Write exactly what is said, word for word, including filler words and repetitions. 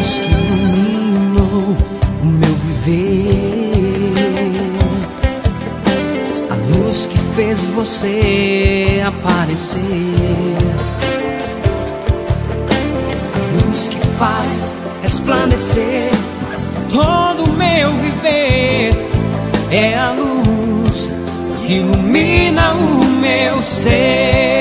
luz que iluminou o meu viver, a luz que fez você aparecer, a luz que faz resplandecer todo o meu viver. É a luz que ilumina o meu ser.